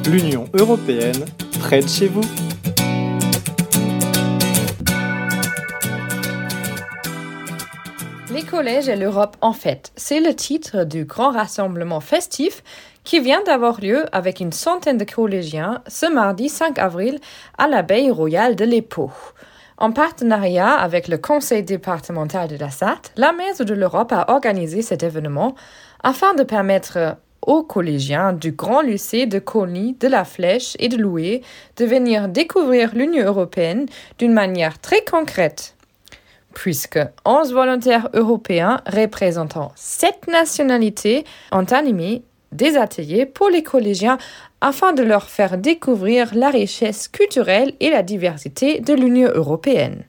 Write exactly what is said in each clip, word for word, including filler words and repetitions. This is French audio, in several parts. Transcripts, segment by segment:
l'Union européenne, près de chez vous. Les collèges et l'Europe en fête, c'est le titre du grand rassemblement festif qui vient d'avoir lieu avec une centaine de collégiens ce mardi cinq avril à l'abbaye royale de l'Épau. En partenariat avec le conseil départemental de la Sarthe, la Maison de l'Europe a organisé cet événement afin de permettre aux collégiens du Grand Lycée de Colny, de la Flèche et de Loué de venir découvrir l'Union européenne d'une manière très concrète. Puisque onze volontaires européens représentant sept nationalités ont animé des ateliers pour les collégiens afin de leur faire découvrir la richesse culturelle et la diversité de l'Union européenne.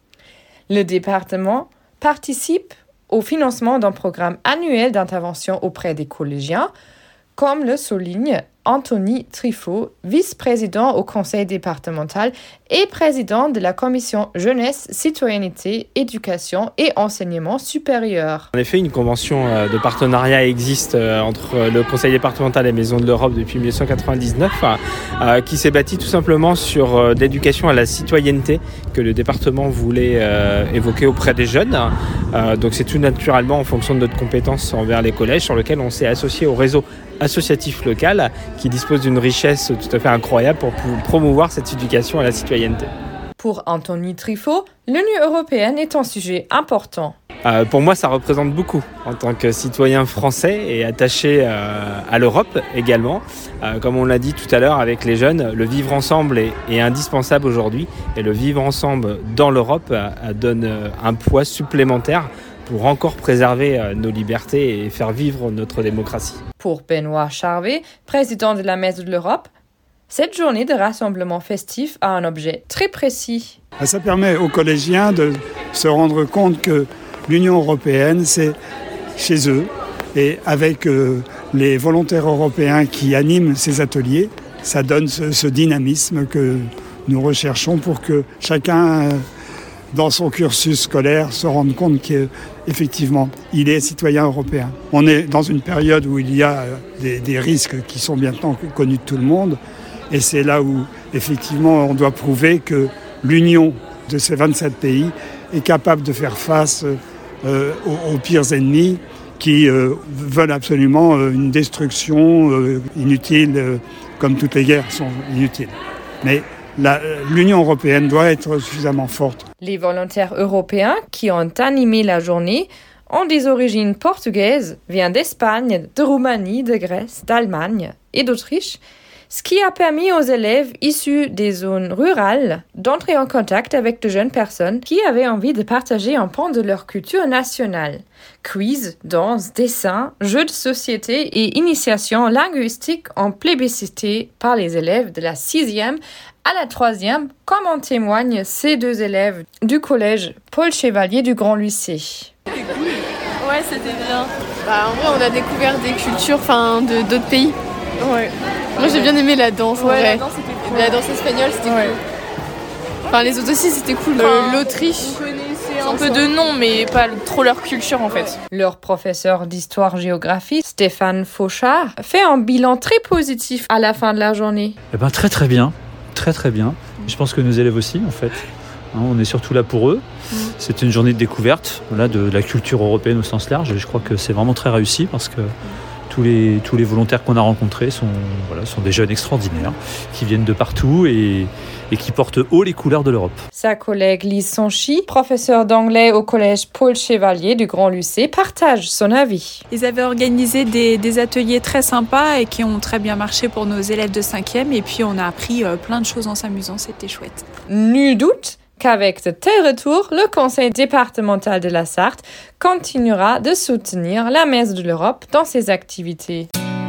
Le département participe au financement d'un programme annuel d'intervention auprès des collégiens, comme le souligne Anthony Trifot, vice-président au conseil départemental et président de la commission jeunesse, citoyenneté, éducation et enseignement supérieur. En effet, une convention de partenariat existe entre le conseil départemental et la Maison de l'Europe depuis dix-neuf cent quatre-vingt-dix-neuf, qui s'est bâtie tout simplement sur l'éducation à la citoyenneté que le département voulait évoquer auprès des jeunes. Donc c'est tout naturellement en fonction de notre compétence envers les collèges sur lequel on s'est associé au réseau associatif local qui dispose d'une richesse tout à fait incroyable pour promouvoir cette éducation à la citoyenneté. Pour Anthony Trifot, l'Union européenne est un sujet important. Euh, pour moi, ça représente beaucoup en tant que citoyen français et attaché euh, à l'Europe également. Euh, comme on l'a dit tout à l'heure avec les jeunes, le vivre ensemble est, est indispensable aujourd'hui et le vivre ensemble dans l'Europe euh, donne un poids supplémentaire pour encore préserver euh, nos libertés et faire vivre notre démocratie. Pour Benoît Charvet, président de la Maison de l'Europe, cette journée de rassemblement festif a un objet très précis. Ça permet aux collégiens de se rendre compte que l'Union européenne, c'est chez eux. Et avec euh, les volontaires européens qui animent ces ateliers, ça donne ce, ce dynamisme que nous recherchons pour que chacun, euh, dans son cursus scolaire, se rende compte qu'effectivement, il est citoyen européen. On est dans une période où il y a des, des risques qui sont maintenant connus de tout le monde. Et c'est là où, effectivement, on doit prouver que l'union de ces vingt-sept pays est capable de faire face euh, aux, aux pires ennemis qui euh, veulent absolument euh, une destruction euh, inutile, euh, comme toutes les guerres sont inutiles. Mais la, l'Union européenne doit être suffisamment forte. Les volontaires européens qui ont animé la journée ont des origines portugaises, viennent d'Espagne, de Roumanie, de Grèce, d'Allemagne et d'Autriche, ce qui a permis aux élèves issus des zones rurales d'entrer en contact avec de jeunes personnes qui avaient envie de partager un pan de leur culture nationale. Quiz, danse, dessin, jeux de société et initiation linguistique ont plébiscité par les élèves de la sixième à la troisième, comme en témoignent ces deux élèves du collège Paul Chevalier du Grand Lycée. C'était cool. Ouais, c'était bien. Bah, en vrai, on a découvert des cultures de, d'autres pays. Ouais. Moi j'ai bien aimé la danse en ouais, vrai. La danse, c'était cool. La danse espagnole c'était ouais. cool. Enfin les autres aussi c'était cool. Enfin, l'Autriche, on connaissait un peu de nom mais pas trop leur culture en fait. Ouais. Leur professeur d'histoire-géographie, Stéphane Fauchard, fait un bilan très positif à la fin de la journée. Eh ben, très très bien, très très bien. Je pense que nos élèves aussi en fait. Hein, on est surtout là pour eux. Mmh. C'est une journée de découverte voilà, de la culture européenne au sens large et je crois que c'est vraiment très réussi parce que Tous les, tous les volontaires qu'on a rencontrés sont, voilà, sont des jeunes extraordinaires qui viennent de partout et, et qui portent haut les couleurs de l'Europe. Sa collègue Lise Sanchi, professeure d'anglais au collège Paul Chevalier du Grand Lycée, partage son avis. Ils avaient organisé des, des ateliers très sympas et qui ont très bien marché pour nos élèves de cinquième et puis on a appris euh, plein de choses en s'amusant, c'était chouette. Nul doute qu'avec de tels retours, le conseil départemental de la Sarthe continuera de soutenir la Maison de l'Europe dans ses activités.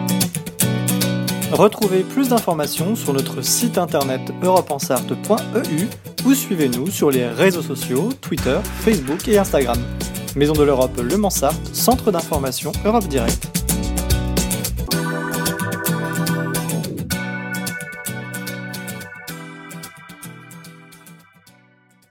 Retrouvez plus d'informations sur notre site internet europe en sarthe point e u ou suivez-nous sur les réseaux sociaux, Twitter, Facebook et Instagram. Maison de l'Europe Le Mans Sarthe, centre d'information Europe Direct.